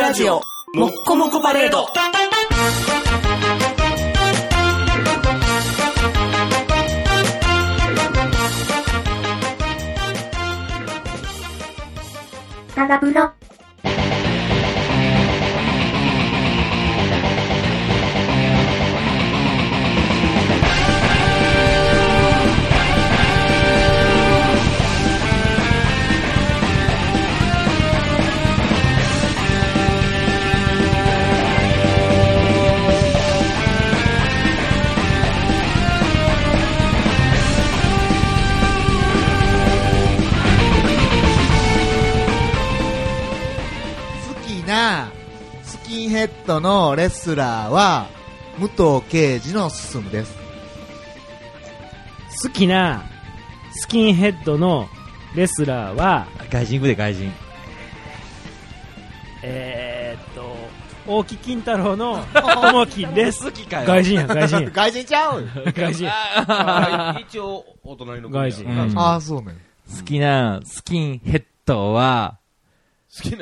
ラジオもっこもこパレード。 ただブロスキンヘッドのレスラーは武藤敬司の進です。 好きなスキンヘッドのレスラーは外人で外人。 大木金太郎のともきんです。 好きかよ。 外人や外人外人ちゃう外人一応お隣の外人、 ああそうね。 好きなスキンヘッドは好きな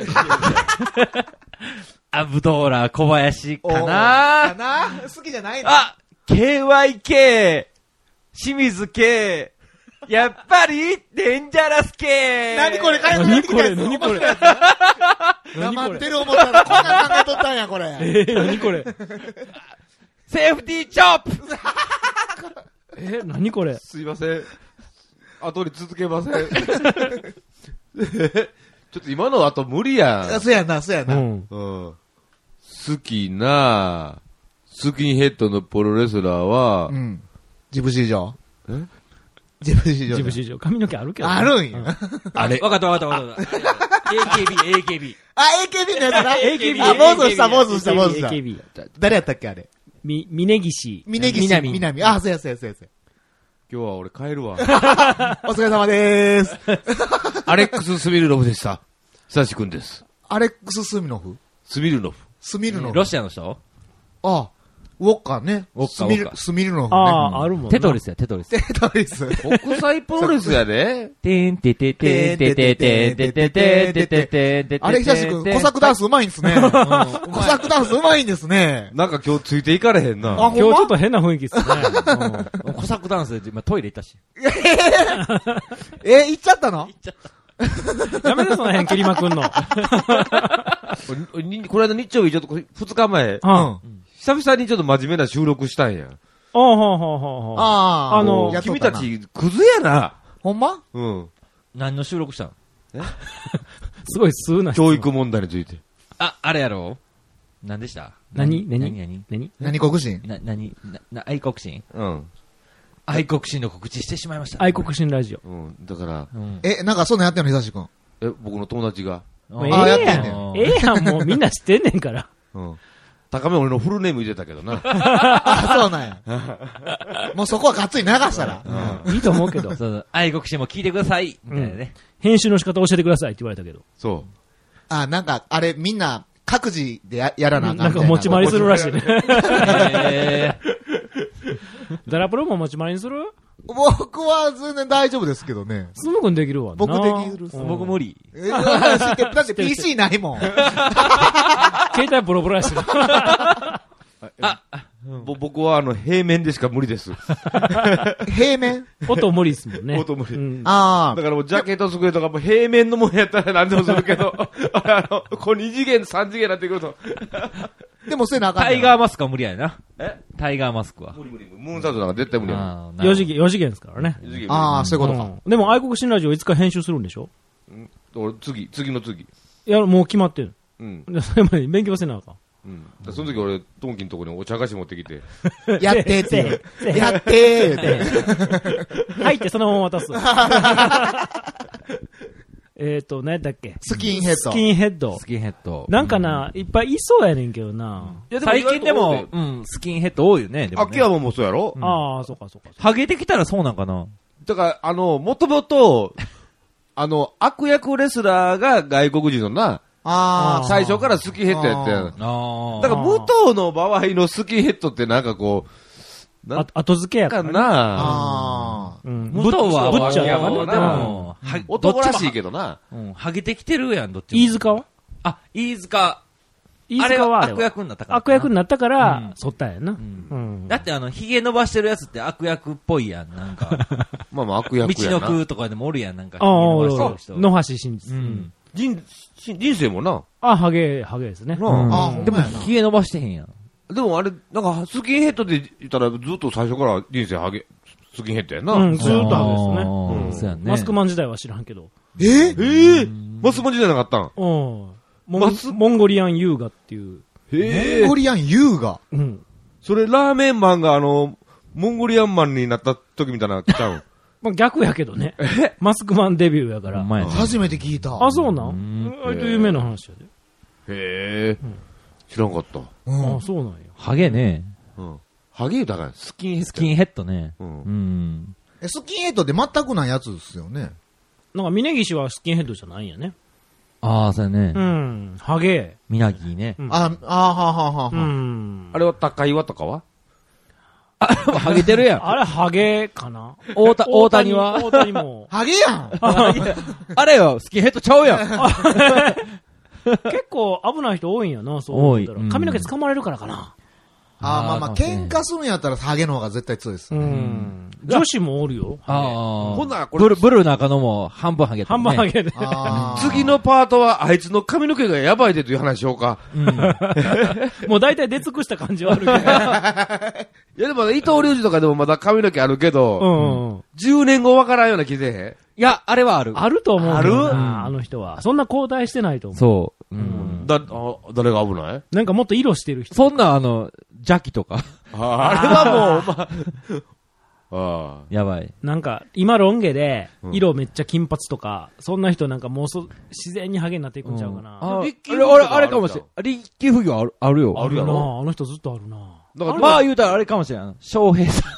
アブドーラ小林かかな。 な好きじゃないの。 あ KYK 清水 K やっぱりデンジャラス K。 何これかよくなってきたやつ。 何これ黙ってる思ったらこんなん考えとったんやこれ。 何これセーフティーチョップ。 何これ。 すいません。後に続けません。ちょっと今の後無理やん。 そうやなそうやな。 好きなスキンヘッドのプロレスラーは、 ジブシー場。 えジブシー場。 ジブシー場。髪の毛あるけど、 あるんや。 あれわかった。AKB。 あ、AKB のやつな。 AKB あ、坊主した。 AKB。 誰やったっけあれ。 峯岸。 南。あ、そうや。 今日は俺帰るわ。 お疲れ様でーす。 アレックス・スミルノフでした。久しくんです。 アレックス・スミルノフスミルノフ。 ロシアの人。 あ、ウォッカね。スミルノフね。 あるもんな。 テトリスや、テトリス。 国際プロレスやで。 てんてててててててててててて。 あれ、久しくん、コサックダンスうまいんですね。コサックダンスうまいんですね。 なんか今日ついていかれへんな。 今日ちょっと変な雰囲気っすね。 コサックダンスで今トイレ行ったし。 行っちゃったの？ やめてその辺、切りまくんの。 この間日曜日ちょっと2日前、久々にちょっと真面目な収録したんや。君たちクズやな。 ほんま？ 何の収録したん？ すごい数な教育問題について。 あれやろ？何でした？ 何国心？ 愛国心？愛国心の告知してしまいました。 愛国心ラジオ。 だから。 なんかそんなんやってんの、久しくん。 僕の友達が。 やってんねん。 やん、もうみんな知ってんねんから。 高め俺のフルネーム言ってたけどな。 そうなんや。もうそこはがっつり流したら。 いいと思うけど。 愛国心も聞いてください。みたいなね。 編集の仕方教えてくださいって言われたけど。 そう。 なんか、あれ、みんな、各自でやらなあかん。 なんか持ち回りするらしいね。ダラプロも持ち回りにする？ 僕は全然大丈夫ですけどね。 すぐにできるわ。 僕できる。 僕無理。 だって PC ないもん。 携帯ボロボロやし。 僕は平面でしか無理です。 平面？ 音無理ですもんね。 音無理。 だからもうジャケット机とかも平面のもんやったら何でもするけど、こう2次元、3次元になってくると。 でもせなあかん。 タイガーマスクは無理やな。タイガーマスクは。 無理。ムーンサルトなんか絶対無理やもん。 4次元ですからね。 そういうことか。 でも愛国新ラジオいつか編集するんでしょ？ 俺次の次。 いや、もう決まってる。それまで勉強せなあかん。 その時俺、トンキのとこにお茶菓子持ってきて。 やってって。やってーって。 入ってそのまま渡す。何やったっけ？ スキンヘッド。 なんかな、いっぱいいそうやねんけどな。 最近でも、スキンヘッド多いよね。 秋山もそうやろ？ ああ、そうか。 ハゲてきたらそうなんかな。 だから、もともと、悪役レスラーが外国人のな、最初からスキンヘッドやったやん。だから、武藤の場合のスキンヘッドってなんかこう、 後付けやからな。 武藤はぶっちゃやからな。 男らしいけどな。 ハゲてきてるやん、どっちも。 飯塚は？ 飯塚。 飯塚はあれ悪役になったから。 悪役になったかうらん、 剃ったんやな。 だって髭伸ばしてるやつって悪役っぽいやん、なんか。 まあまあ悪役道やな。 の空とかでもおるやん、なんか。 ああ、 髭伸ばしてる人。 野橋真実。 人生もな。 ハゲですね。 なあ、ほんでもまやな。 髭伸ばしてへんやん。 でもあれ、なんか、スキンヘッドで言ったら、ずっと最初から人生スキンヘッドやな。 うん、ずーっとハゲですね。 そうやね。 マスクマン時代は知らんけど。 マスモン時代なかったんモンゴリアン優雅っていう。 へモンゴリアン優雅。 うん。 それ、ラーメンマンがモンゴリアンマンになった時みたいな、ちゃうん。 まあ逆やけどね。マスクマンデビューやから。 初めて聞いた。 あ、そうなん割と有名な話やで。 へえ。知らんかった。 あ、そうなんや。 ハゲね。 ハゲだから、スキンヘッド。 スキンヘッドね。 スキンヘッドって全くないやつですよね。 なんか峯岸はスキンヘッドじゃないんやね。 ああ、そうやね。 ハゲ。 みなぎね。 はは。 あれは高岩とかはハゲてるやん。 あれハゲかな大谷は大谷も。 ハゲやんあれよ、スキンヘッドちゃうやん。 結構危ない人多いんやな、そう思ったら。髪の毛掴まれるからかな。 まあ、喧嘩するんやったらハゲの方が絶対強いです。 女子もおるよ。 ほんならこれ、 ブルーの赤のも半分ハゲてるね。 半分ハゲで。 次のパートはあいつの髪の毛がやばいでという話しようか。 もう大体出尽くした感じはあるけど。 いやでも伊藤隆二とかでもまだ髪の毛あるけど、10年後わからんような気せへん。 いや、あれはある。 あると思う。あの人は。そんな交代してないと思う。 そう。 誰が危ないなんかもっと色してる人。 そんな邪気とか。 あれはもう、 やばい。 なんか、今ロン毛で、色めっちゃ金髪とか、そんな人なんかもう自然にハゲになっていくんちゃうかな。 あれかもしれん。リッキーフギあるよ。 あるやろ。 あの人ずっとあるな。 まあ言うたらあれかもしれん。翔平さん。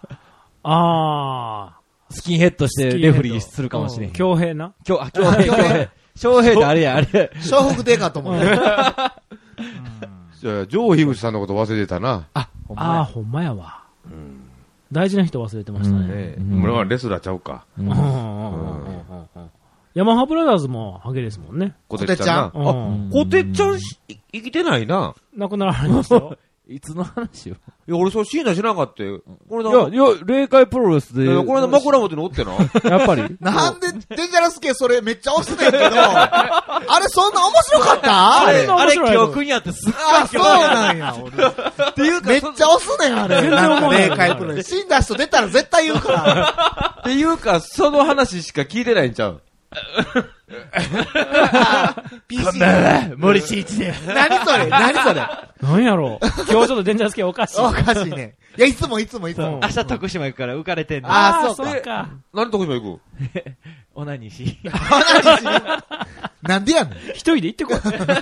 スキンヘッドしてレフリーするかもしれん。 恭平な。 翔平。翔平ってあれや、あれ。 笑福亭かと思う。 ジョー・ヒグチさんのこと忘れてたな。 ほんまやわ。大事な人忘れてましたね。 俺はレスラーちゃうか。 ヤマハブラザーズもハゲですもんね。 コテッちゃん。コテッちゃん生きてないな。 亡くなられましたよ。 いつの話よ。 いや、俺そう椎名知らなかったよ。 いや、霊界プロレスで。 この間枕元におってな。 やっぱり。 なんで、デンジャラス系それめっちゃ押すねんけど、あれそんな面白かったあれ記憶にあってすっごいそうなんや、俺。っていうか、めっちゃ押すねん、あれ。 全然思わない霊界プロレス。死んだ人出たら絶対言うから。 っていうか、その話しか聞いてないんちゃう。 PC。 森進一で。 何それ何それなんやろ今日ちょっとデンジャラス系おかしい。 おかしいね。いや、いつも。 明日徳島行くから浮かれてんの。 そうか。 何とこにも行くオナニーし。 なんでやねん。 一人で行ってこい。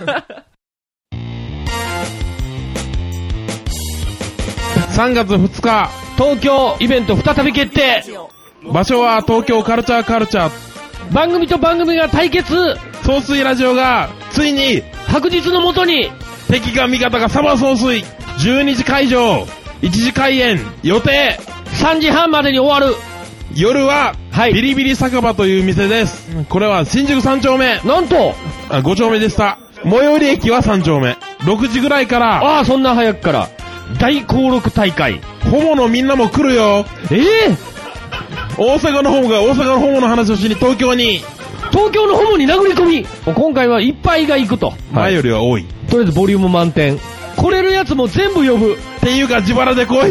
3月2日、東京イベント再び決定。場所は東京カルチャー。番組と番組が対決。総水ラジオがついに白日のもとに。敵か味方がサバ総水。12時会場、1時開演予定。3時半までに終わる。夜は、ビリビリ酒場という店です。これは新宿3丁目。なんと5丁目でした。最寄り駅は3丁目。6時ぐらいから。そんな早くから。大登録大会。ホモのみんなも来るよ。大阪のホモの話をしに東京のホモに殴り込み。今回はいっぱいが行くと。前よりは多い。とりあえずボリューム満点。来れるやつも全部呼ぶ。っていうか自腹で来い。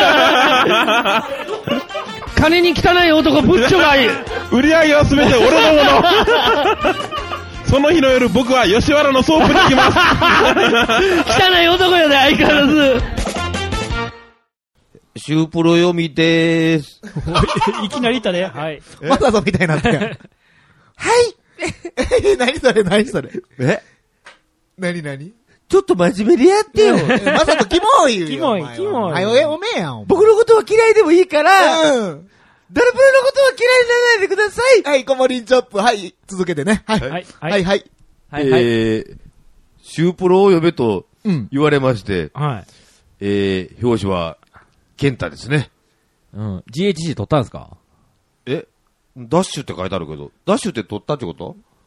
金に汚い男ブッチョがいい。売り上げは全て俺のもの。その日の夜僕は吉原のソープに行きます。汚い男よね、相変わらず。 シュープロ読みでーす。 いきなりいたね。はい。 まだぞみたいになって。はい何それ何ちょっと真面目でやってよ。 まさとキモいよ。 キモい。 おめえやん。 僕のことは嫌いでもいいから、ダルプロのことは嫌いにならないでください。 はい、コモリンチョップ。はい、続けてね。はい。 シュープロを呼べと言われまして、表紙は、ケンタですね。 GHC 撮ったんですか？ ダッシュって書いてあるけど、ダッシュって撮ったってこと？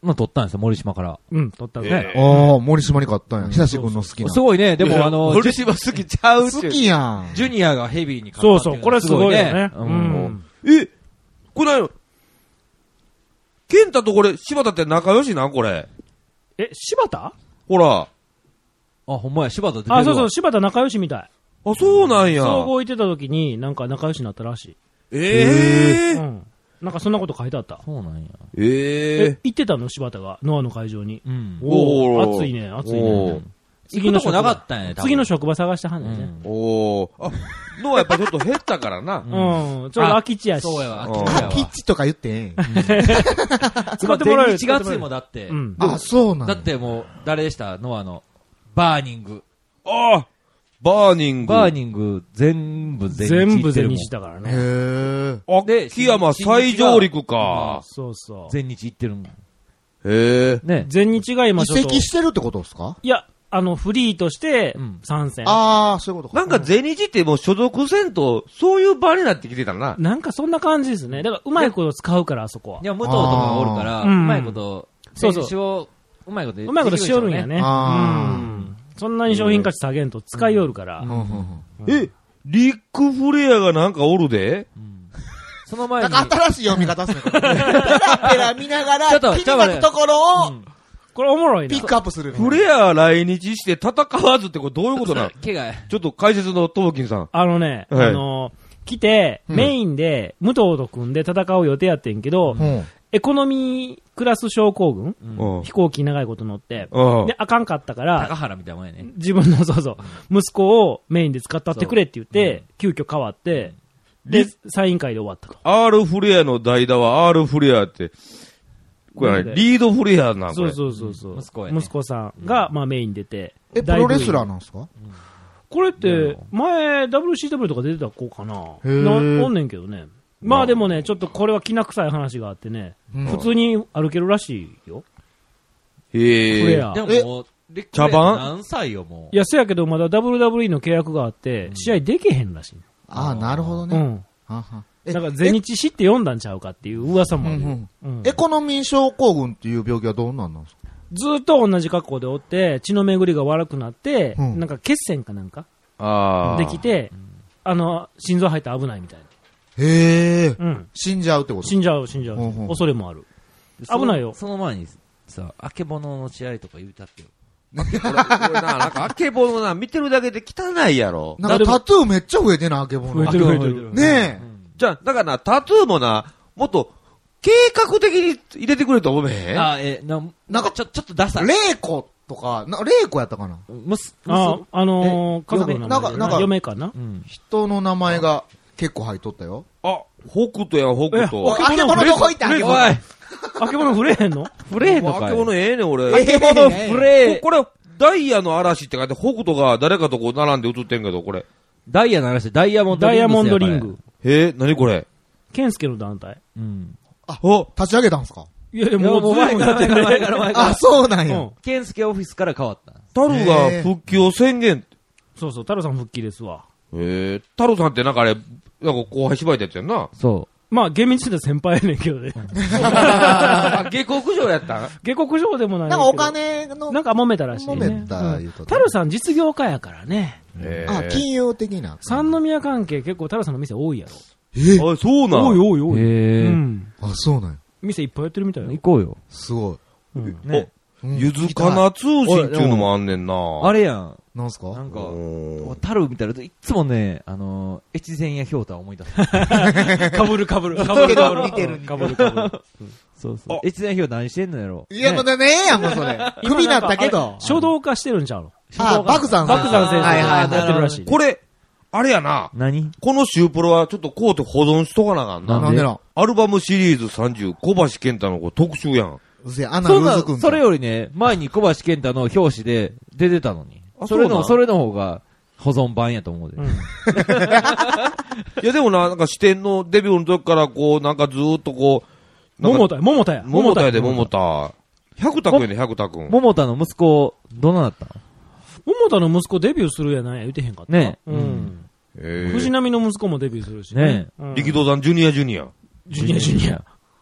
の撮ったんですよ、森島から。 うん、取ったね。 ああ、森島に買ったんや。久しくんの好きな。 すごいね、でも森島好きちゃう好きやん。 ジュニアがヘビーに買そうそう、 ったっていうのこれすごいよね。 ううんん。 これ、健太とこれ、柴田って仲良しなんこれ。 柴田ほら。 あ、ほんまや、柴田出てるわ。 あ、そうそう、柴田仲良しみたい。 あ、そうなんや。 総合行ってた時に、なんか仲良しになったらしい。 えうん。なんかそんなこと書いてあった。 そうなんや。 え行ってたの柴田が、ノアの会場に。 うん。 おー暑いね、暑いおーね。次の行くとこなかったんやね、多分次の職場探してはんねんね。 おー。あ、のはやっぱちょっと減ったからな。 うん。ちょうど空き地やし。 そうやわ、 うん秋やわ。 キッチとか言ってえ使ってもらえる。 全日が暑いもんだってう。ん。 あ、そうなんや。 だってもう、誰でしたノアの。バーニング。 ああバーニング。 バーニング、全部全日全部全行ってるもん。 へ日だからね。 え。 で秋山再上陸か。 そうそう。 全日行ってるもん。 へえ。 ね。 全日が今移ちょっと。 籍してるってことですか？ いや、フリーとしてうん参戦。 ああ、そういうことか。 なんか全日ってもう所属せんと、そういう場になってきてたな。 なんかそんな感じですね。だから、うまいこと使うから、あそこは。 いや、武藤とかがおるから、うあーうんまいこと、 そうそう選手を、うまいことうまいことしよるんやね。うあーん。そんなに商品価値下げんと使いよるから。 うんうんうんリック・フレアがなんかおるでその前に、 なんか新しい読み方っすね。これペラペラ見ながら、 ちょっと気になるところをこれおもろいなピッ。クアップするね。 フレア来日して戦わずってこれどういうことなの怪我。 ちょっと解説のトモキンさん。はい来て、 うんメインで、武藤と組んで戦う予定やってんけど、 うん。 エコノミークラス症候群、 うん。 飛行機長いこと乗って、 うんで、あかんかったから、 高原みたいなもんやね。 自分の、そうそう、息子をメインで使ったってくれって言って、急遽変わって、で、サイン会で終わったと。 R フレアの代打は R フレアって、これ何リードフレアなんこれ。 そうそうそうそう。 息子やね息子さんが、まあメイン出て。 プロレスラーなんですか？ これって、前、WCW とか出てた子かなへーおんねんけどね。まあでもね、ちょっとこれはきな臭い話があってね、 うん普通に歩けるらしいよ。 へえ。 フレア。 でももう、 茶番何歳よ、もう。 いや、せやけどまだ WWE の契約があって、試合できへんらしい。 ああ、なるほどね。 うん。 ははなんか全日知って読んだんちゃうかっていう噂もあるよ。うんエコノミー症候群っていう病気はどうなんですか？ ずーっと同じ格好でおって、血の巡りが悪くなって、 うんなんか血栓かなんかああ。 できて、心臓入ったら危ないみたいへえ。 な。うん。 死んじゃうってこと？ 死んじゃう。 うんうん恐れもある。 その危ないよその前にさ、あけぼのの試合とか言うたってよ。 これな、なんか、あけぼのな、見てるだけで汚いやろ。 なんかタトゥーめっちゃ増えてな、あけぼの。 増えてる増えてる。 ねじゃあ、だからな、タトゥーもな、もっと、計画的に入れてくれと思えへんあ、なんかちょっとダサえ。 い。 レイコとか、レイコやったかな？ むす、 家族の名なんか前で。嫁かなうん。 人の名前が結構入っとったよ。 あ、北斗やん、北おい斗。 あけぼのどこ行ったんあけぼの。 おい、 あけぼの触れへんのフレーとかあけぼのええねん、俺。 あけぼのフレー。 これ、ダイヤの嵐って書いて、北斗が誰かとこう並んで映ってんけど、これ。 ダイヤの話、ダイヤモンドリングスや。 ダイヤモンドリング。 何これ。 ケンスケの団体。 うん。 お立ち上げたんすか？ いやいや、 いやもう前から前から前から前からあ、。そうなんや。 うん。 ケンスケオフィスから変わった。 タルが復帰を宣言。 そうそう、太郎さん復帰ですわ。 タルさんってなんかあれ、なんか後輩芝居でやってんな。 そまあ、厳密に言ったら先輩やねんけどね。 あ、下克上やったん下克上でもないけど。 なんかお金の、 なんか揉めたらしいね。 揉めた言うとった太郎さん実業家やからね。 あ、金融的な。 三宮関係結構太郎さんの店多いやろ。 あ、そうなん多い多い多う。 い。 へえ。 うん。 あ、そうなんや。 店いっぱいやってるみたいよ行。こうよ。 すごい。 うん。 ね。 ゆずかな通信っていうのもあんねんな。 あれやん。 なんすか？ なんか、 うんタルみたいなといつもね、越前屋ひょうた思い出す。 かぶるかぶる。かぶるかぶる。 見てるかぶるかぶる。 そうそう。越前屋ひょう何してんのやろ。 いや、もうねえやん、もうそれ。クビなったけど。 書道家してるんちゃうのあ、爆山爆山先生はいはいはい。 やってるらしい。 これ、あれやな。 何このシュープロはちょっとコート保存しとかなあかんな。 なんでな。 アルバムシリーズ30、小橋健太のこれ特集やん。 うせや、アナそんなルーズくんか。 それよりね、前に小橋健太の表紙で出てたのに。 あそうなんそれの方が保存版やと思うで。 うん。 いやでもなんか支店のデビューの時からこう、なんかずーっとこう、なんか桃田や、桃田や。 桃田やで桃田。百田くんやで百田くん。 桃田の息子、どんなだったの桃田の息子デビューするやない言うてへんかった。 ねえうん。藤え波の息子もデビューするしねうん力道山ジュニアジュニア。 ジュニアジュニア。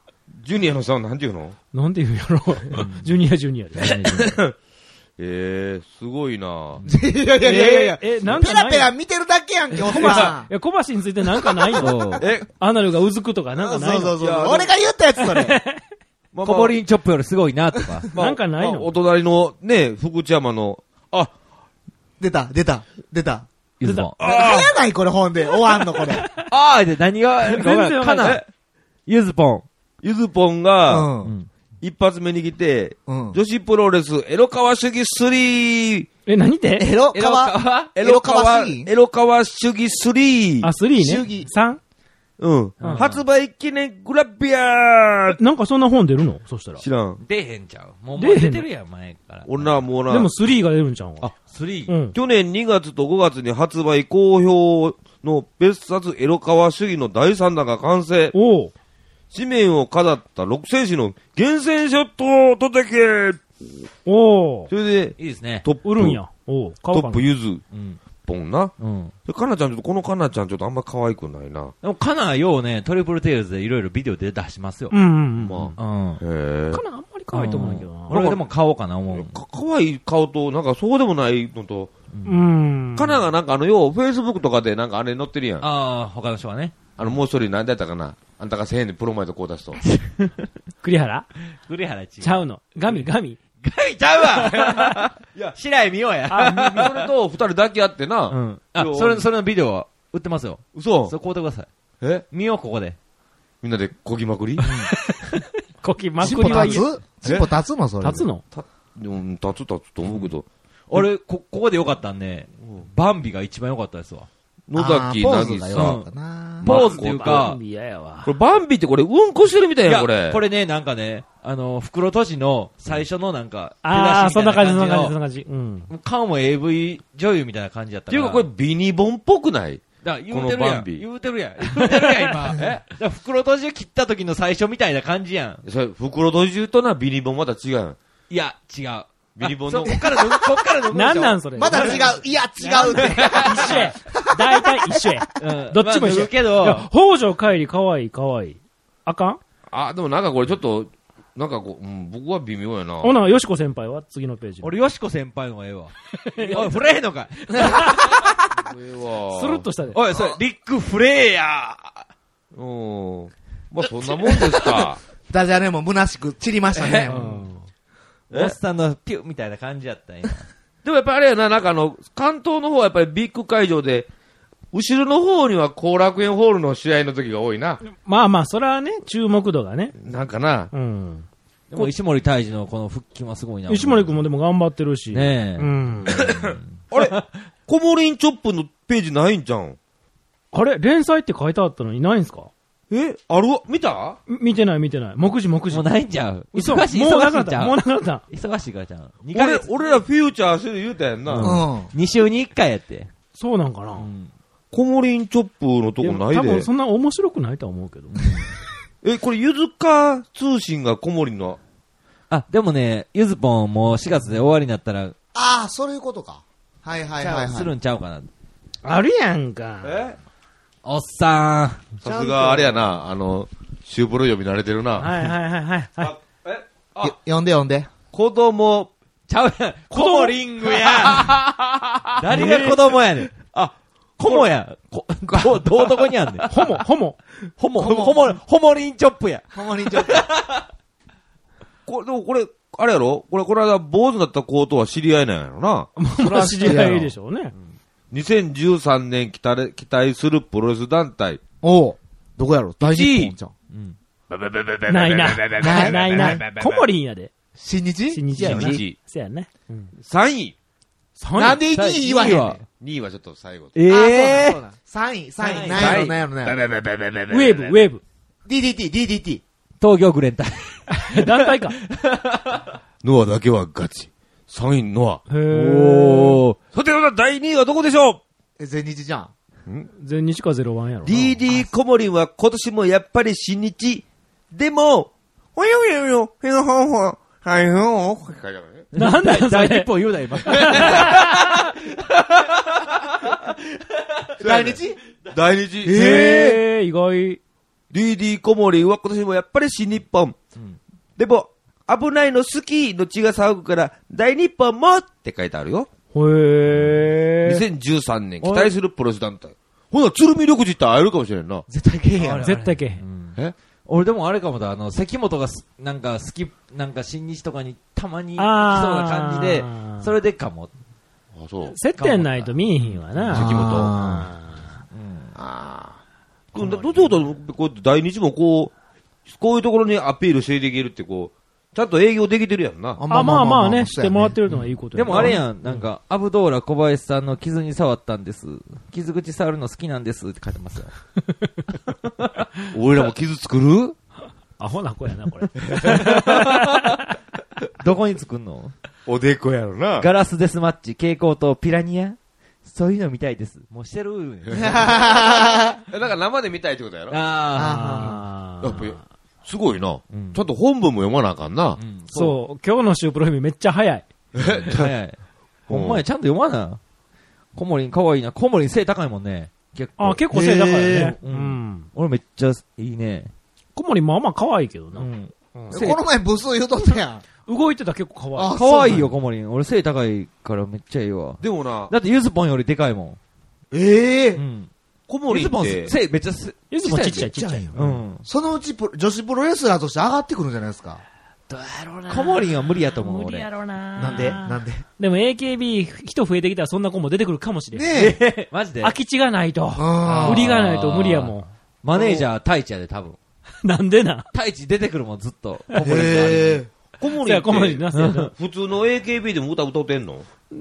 ジュニアのさんなんて言うの？ なんて言うんやろ。ジュニアで。 すごいな。 いやいやいやいや。 なんかないペラペラ見てるだけやんけ、おっさん。 小橋についてなんかないの？アナルがうずくとかなんかないの？ そう。俺が言ったやつ、それ。 コモリンチョップよりすごいなとか。 なんかないの？ お隣のね、福知山の、 出た。 ゆずぽん。 早ないこれ本で。終わんのこれ。 で、何が、かな。ゆずぽん。 ゆずぽんが、一発目に来て、女子プロレス、エロ川主義3。 何て？ エロ川主義3。 あ、3ね。主義。3？ 発売記念グラビアなんかそんな本出るの？そしたら。 知らん。 出へんちゃう。もう出てるやん、前から。 俺な、もうな。 でも3が出るんちゃうわ。 3？ 去年2月と5月に発売好評の別冊エロ川主義の第3弾が完成。紙面を飾った6選手の厳選ショットを届け。それで、 いいですね。 トップ。 売るんや。トップゆず。ぽんな。かなちゃんこのかなちゃんちょっとあんま可愛くないな。 でもかなようね、トリプルテイルズでいろいろビデオで出しますよ。 まあ。かなあんまり可愛いと思うんだけどな。 俺でも買おうかな思う。 可愛い顔と、なんかそうでもないのと、かながなんかよう、フェイスブックとかでなんかあれ載ってるやん。 他の人はね。 もう一人何だったかな。あんたが1000円でプロマイドこう出すと。 栗原違う。 ちゃうの。ガミちゃうわいや、白井美桜や。 それと二人抱き合ってな。 それのビデオは売ってますよ。 嘘？ それ買うてください。見よう、ここで。 みんなでこぎまくり？ こぎまくりはいい。 尻尾立つのそれ。 立つの？ 立つと思うけど。 俺、ここでよかったんね、バンビが一番よかったですわ。 野崎なぎさん。 ポーズっていうか、 これバンビってこれうんこしてるみたいやん、これ。 これね、なんかね、袋閉じの最初のなんか、 そんな感じ。 顔も AV 女優みたいな感じだったから。 っていうかこれビニボンっぽくない？ 言うてるやん、今。袋閉じを切った時の最初みたいな感じやん。 それ、袋閉じとな、ビニボンまた違う。 いや、違う。 ビニボンの。 こっから脱ぐ。 なんなんそれ。 まだ違う。いや、違うって。 一緒や。大体一緒や。どっちも一緒や。 けど、 北条帰りかわいい。あかん？ でもなんかこれちょっと、なんか僕は微妙やな。 ほな、よしこ先輩は次のページ。 俺、よしこ先輩の方がええわ。おい、触れへんのかい。 スルッとしたで。 おい、それ、リック・フレイヤー。まあそんなもんですか。 ダジャレも虚しく散りましたね。 おっさんのピュッみたいな感じやったんや。 でもやっぱりあれやな、なんか関東の方はやっぱりビッグ会場で、後ろの方には後楽園ホールの試合の時が多いな。 まあ、それはね、注目度がね。 なんかな。 でも石森泰治のこの復帰はすごいな。 石森くんもでも頑張ってるし。 ねえ。あれコモリンチョップのページないんじゃん。 あれ連載って書いてあったのにないんすか？ あるわ、見た？ 見てない。目次。 もうないんちゃう？ 忙しい。もうなかった。 忙しいからちゃう。 俺らフューチャーしてる言うたやんな。 2週に1回やって。 そうなんかな。 コモリンチョップのとこないで。 多分そんな面白くないとは思うけど。 これゆずか通信がコモリンの。 でもね、ゆずぽんも4月で終わりになったら。 そういうことか。はい。 するんちゃうかな。 あるやんか。 おっさん。さすがあれやな、シュープロ読み慣れてるな。 はい。 読んで。 子供。 ちゃうやん。コモリングやん。誰が子供やねん。コモや。どこにあんねん。ホモリンチョップや。 ホモリンチョップ。 でもこれ、あれやろこれ間坊主だった子とは知り合いなんやろな。 それは知り合いでしょうね。 2013年期待するプロレス団体。 どこやろ大日本じゃん。 ないな。コモリンやで。 新日やな。そうやね。 3位。 なんで1位言わへんねん。 2位はちょっと最後。 3位。なんやろ。 ウェーブ。 DDT。 東京グレン隊。 団体か。 ノアだけはガチ。3位ノア。さて、第2位はどこでしょう？全日じゃん。 全日か01やろ。 DD コモリンは今年もやっぱり新日。でも、 なんだよ、 大日本言うな、今。 大日意外。 DD コモリンは今年もやっぱり新日本。でも、危ないの好きの血が騒ぐから、大日本もって書いてあるよ。 へ 2013年期待するプロレス団体。ほな、鶴見緑地って会えるかもしれんな。 絶対けえへんやん。 絶対けえへん。 え俺でもあれかもだ、関本がなんか好き、なんか新日とかにたまに来そうな感じで、それでかも。 あ、そう。 接点ないと見えへんわな。 関本。どういうことこう大日もこういうところにアピールしていけるってこう、ちゃんと営業できてるやんな。 まあね、してもらってるのはいいことや。 でもあれやん、なんか、アブドーラ小林さんの傷に触ったんです。傷口触るの好きなんですって書いてますよ。 俺らも傷作る？ アホな子やな、これ。 どこに作んの？ おでこやろな。 ガラスデスマッチ、蛍光灯、ピラニアそういうの見たいです。もうしてる。 だから生で見たいってことやろ。 あやっぱり、すごいな。ちゃんと本文も読まなあかんな。 そう、今日のシュープロフィーめっちゃ早い。 早い。ほんまや、ちゃんと読まな。コモリンかわいいな。コモリン背高いもんね。結構。 結構背高いよね。 俺めっちゃいいね。 コモリンまあまあ可愛いけどな。 この前ブス言うとったやん。 動いてたら結構可愛い。 可愛いよ、コモリン。俺背高いからめっちゃいいわ。 でもな。 だってユズポンよりでかいもん。 コモリンって。 背めっちゃユズポンちっちゃいちっちゃい。 そのうち女子プロレスラーとして上がってくるんじゃないですか。 どうやろうな。 コモリンは無理やと思う、俺。 無理やろうな。 なんででも AKB 人増えてきたらそんな子も出てくるかもしれん。 ねえ。 マジで空き地がないと。売りがないと無理やもん。 マネージャー、太一やで、多分。 なんでな。 太一出てくるもん、ずっと。 コモリンって普通の AKB でも歌ってんの？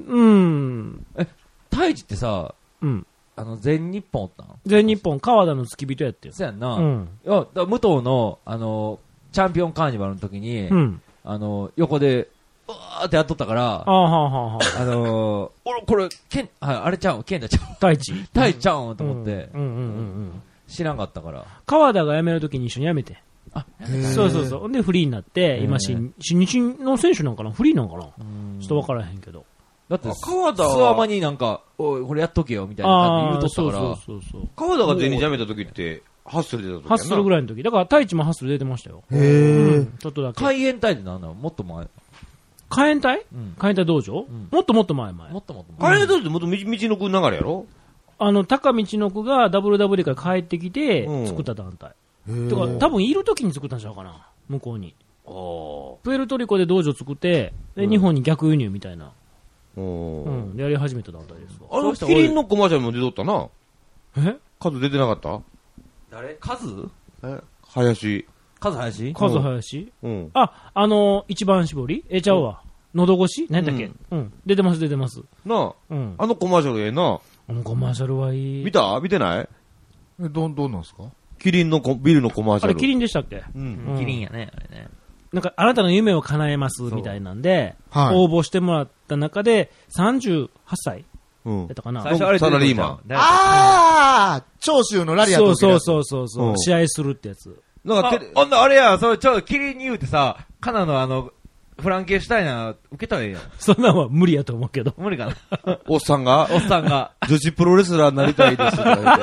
太一ってさ、全日本おったん？ 全日本、川田の付き人やってよ。 そうやんな。いや、武藤の、チャンピオンカーニバルの時に、横で、うわーってやっとったから、俺、これ、あれちゃうん、ケンダちゃうん。 太一太一ちゃうんと思って、知らんかったから。 川田が辞める時に一緒に辞めて。そうそうそう。で、フリーになって、今、新日の選手なんかな？フリーなんかな？ちょっとわからへんけど。 だって、川田は、スワマになんか、おい、これやっとけよ、みたいな感じで言うとったから。 そう。川田が全日辞めた時って、ハッスル出た時ハッスルぐらいの時。だから、太一もハッスル出てましたよ。ちょっとだけ。 海援隊ってなんだろう？もっと前。 海援隊道場もっともっと前。 もっともっと前。海援隊ってもっと道のく流れやろ？ 高道のくが WW から帰ってきて、作った団体。てか、多分いる時に作ったんちゃうかな、向こうに。プエルトリコで道場作って、で、日本に逆輸入みたいな。やり始めた団体ですわ。 キリンのコマーシャルも出とったな。数出てなかった？ 誰？数？ 林。 数林？ 数林？一番搾り？ちゃうわ。喉越し？何だっけ？出てます。 なあ。コマーシャルええな。 コマーシャルはいい。 見た？見てない？ どうなんですか？ キリンのビルのコマーシャル。 あれキリンでしたっけ？ キリンやね、あれね。 なんか、あなたの夢を叶えますみたいなんで、応募してもらった中で、38歳やったかな。 最初あれサラリーマン。長州のラリアット。 そう。試合するってやつ。 ほんとあれや、それちょっとキリンに言うてさ、カナのフランケンシュタイナー受けたらええやん。 そんなんは無理やと思うけど。 無理かな。 おっさんが女子プロレスラーになりたいですとか言って。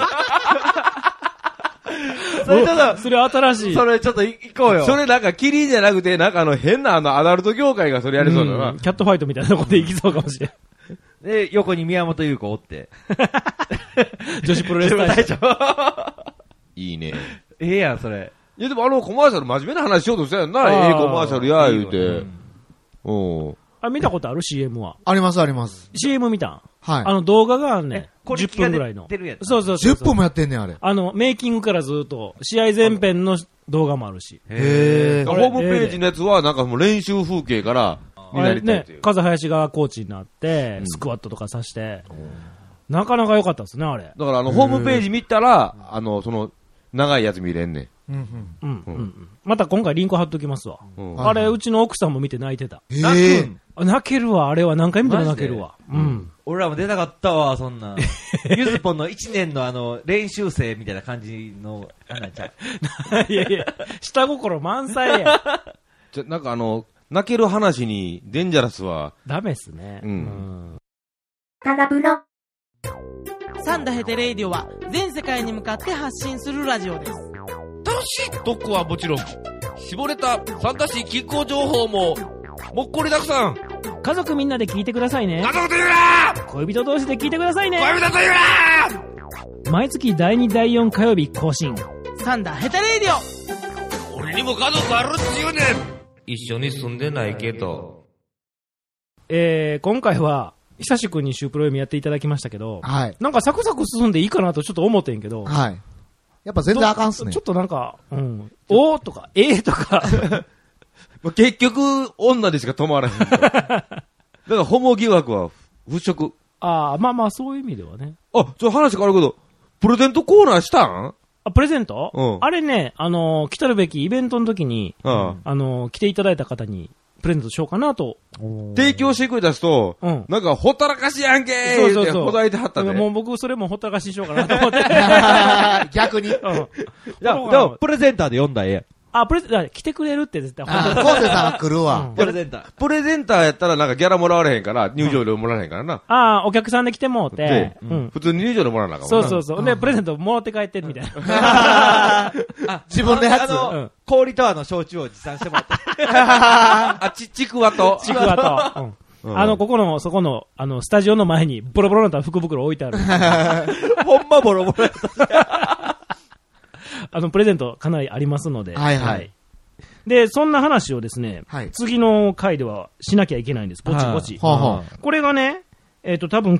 それ新しい。 それちょっと行こうよ。 それなんかキリンじゃなくて、なんか変なアダルト業界がそれやりそうだな。 キャットファイトみたいなとこで行きそうかもしれん。 で、横に宮本優子おって。 女子プロレス隊長。 いいね。 ええやん、それ。 いやでもコマーシャル真面目な話しようとしたやんな。コマーシャルや、言うて。 見たことある ?CM は。 あります。 CM 見た？ はい。 動画があんねん。10分ぐらいの。そう。 10分もやってんねん、あれ。 メイキングからずっと、試合前編の動画もあるし。 ホームページのやつは、なんかもう練習風景から見られたっていう。 風林がコーチになって、スクワットとかさして、なかなか良かったですね、あれ。 だからホームページ見たら、その、長いやつ見れんねん。 また今回リンク貼っときますわ。あれ、うちの奥さんも見て泣いてた。泣けるわ、あれは何回見ても泣けるわ。 俺らも出たかったわ、そんな。ゆずぽんの1年の練習生みたいな感じの、 いや、下心満載や。 なんか泣ける話にデンジャラスは。 ダメっすね。 タラブロ。 サンダヘテレイディオは全世界に向かって発信するラジオです。 登し特攻はもちろん、絞れた参加し気候情報も、もっこりたくさん。 家族みんなで聞いてくださいね。 家族と言うな恋人同士で聞いてくださいね。 恋人と言うな毎月第2第4火曜日更新。サンダーヘタレイディオ。俺にも家族あるっちゅうねん。一緒に住んでないけど。 今回は、久しくんにシュープロ読みやっていただきましたけど、 はい。 なんかサクサク進んでいいかなとちょっと思ってんけど、 はい。やっぱ全然あかんっすね。 ちょっとなんか、おーとか、とか。 結局、女でしか止まらへん。だからホモ疑惑は払拭。 ああ、まあまあそういう意味ではね。 あ、ちょっと話変わるけど、プレゼントコーナーしたん？ あ、プレゼント？ うん。 あれね、来たるべきイベントの時に、来ていただいた方に、プレゼントしようかなと。 提供してくれた人、なんかほったらかしやんけーってほだいてはったね。 もう僕それもほったらかしにしようかなと思って。 逆に。 いや、でもプレゼンターで読んだらええやん。 あ、来てくれるって絶対。 コーセさん来るわ。 プレゼンター。 プレゼンターやったらなんかギャラもらわれへんから、入場料もらわれへんからな。 ああ、お客さんで来てもうて。 普通に入場料もらわなあかんそうそうそう。で、プレゼントもらって帰ってみたいな。 自分のやつ。 氷と焼酎を持参してもらって。 ちくわと。 ちくわと。ここの、そこの、スタジオの前にボロボロな福袋置いてある。 ほんまボロボロやった。 プレゼントかなりありますので。 はいはい。 で、そんな話をですね、次の回ではしなきゃいけないんです。ぼちぼち。これがね、多分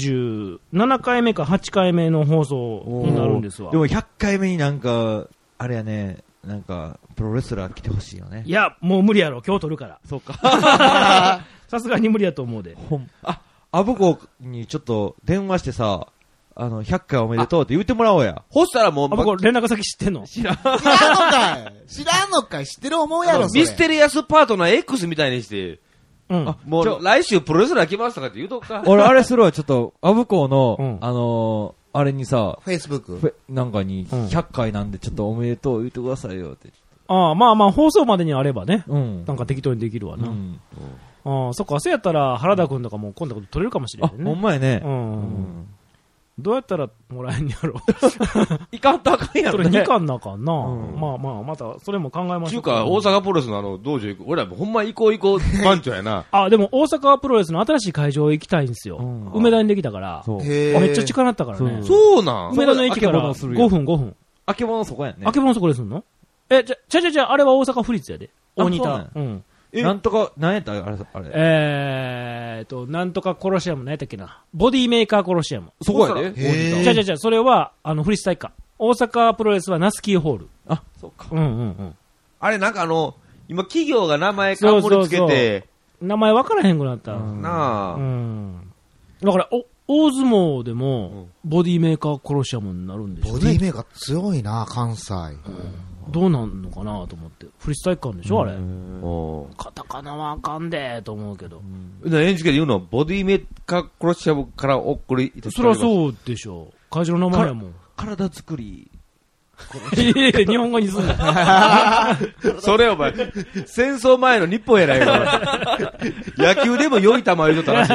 97回目か8回目の放送になるんですわ。 でも100回目になんか、あれやね、なんか、プロレスラー来てほしいよね。 いや、もう無理やろ、今日撮るから。 そうか。 さすがに無理やと思うで。 アブコにちょっと電話してさ、100回おめでとうって言ってもらおうや。 ほしたらもう、 僕連絡先知ってんの？ 知らんのかい知ってる思うやろ、 ミステリアスパートナー X みたいにして、もう来週プロレスラー来ますとかって言うとくか。 俺あれするわ、ちょっと、アブコの、あれにさ、 Facebook なんかに、100回なんでちょっとおめでとう言ってくださいよって。 ああ、まあまあ放送までにあればね。なんか適当にできるわな。ああ、そっか、そうやったら原田くんとかも今度取れるかもしれないね。 ほんまやね。 どうやったらもらえんやろ。 いかんとあかんやろね。 それ2巻なあかんな。まあまあ、また、それも考えましょう。 ちゅうか、大阪プロレスの道場行く。俺らほんま行こう番長やな。 あ、でも大阪プロレスの新しい会場行きたいんですよ。梅田にできたから。めっちゃ近なったからね。 そうなん？ 梅田の駅から5分。 あけぼのそこやね。 あけぼのそこですんの？じゃあれは大阪府立やで。大仁田。 なんとか、なんやったあれ。なんとかコロシアム、なんやったっけな。ボディメーカーコロシアム。 そこやで。 じゃあ、それは、府立体育館。大阪プロレスはナスキーホール。 あ、そうか。 あれなんか今企業が名前冠つけて。 名前分からへんくなった。 なあ。 だから、大相撲でも、ボディメーカーコロシアムになるんでしょうね。 ボディメーカー強いな、関西。 どうなんのかなと思って。府立体育館でしょあれ。カタカナはあかんでと思うけど。 NHK で言うのボディメーカーコロシアムからお送りいたします。 そりゃそうでしょ。会場の名前やもん。 体作り。 日本語にすんの。 それお前、戦争前の日本やないか。野球でも良い球入れとったらしい。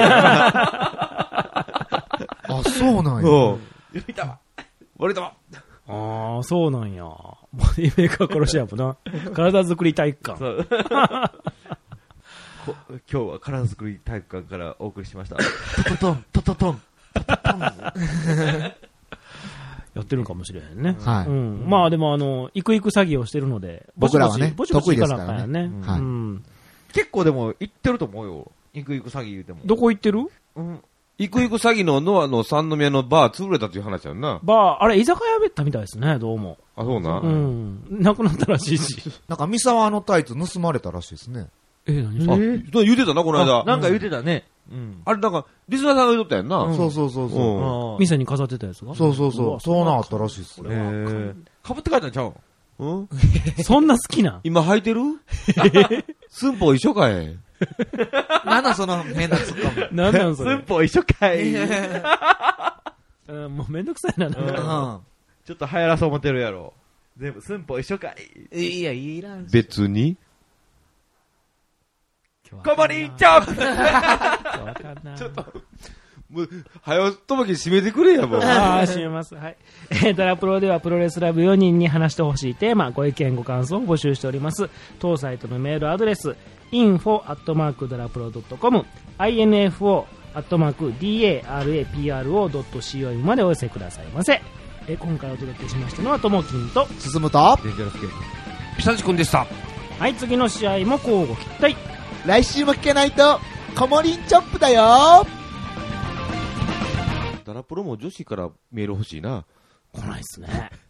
あ、そうなんや。 良い球。悪い球。 ああ、そうなんや。ボディメーカーコロシアムな。体作り体育館。 今日は体作り体育館からお送りしました。トトトン。 やってるかもしれへんね。 はい。 まあでも行く詐欺をしてるので、 僕らはね、 得意ですからね。 結構でも行ってると思うよ。行く詐欺言うても。 どこ行ってる？ 行く詐欺のノアの三宮のバー潰れたっていう話やんな。 あれ居酒屋べったみたいですね、どうも。 あ、そうな。 なくなったらしいし。 なんか三沢のタイツ盗まれたらしいですね。 何？言うてたな、この間。 なんか言うてたね。 あれなんか、リスナーさんが言うとったやんな。 そう。 店に飾ってたやつが？ そう。そうなったらしいっすね。かぶって帰ったんちゃう？ そんな好きな？ 今履いてる？寸法一緒かい。 なんだその変なツッコミ。 なんなんそれ。 寸法一緒かい。 もうめんどくさいな。 ちょっと流行らそう思ってるやろ。全部寸法一緒かい。 いや、いらん。 別に。 こぼりんちょちょっと、 もう、はよ、ともき締めてくれや、もう。 ああ、締めます。はい。ドラプロではプロレスラブ4人に話してほしいテーマ、ご意見ご感想を募集しております。当サイトのメールアドレス、info@darapro.com、info@darapro.com までお寄せくださいませ。今回お届けしましたのは、ともきんと、 進むと、 デンジャラスケ、ピサチ君でした。 はい、次の試合も交互期待。 来週も聞けないと、コモリンチョップだよ。 ダラプロも女子からメール欲しいな。 来ないっすね。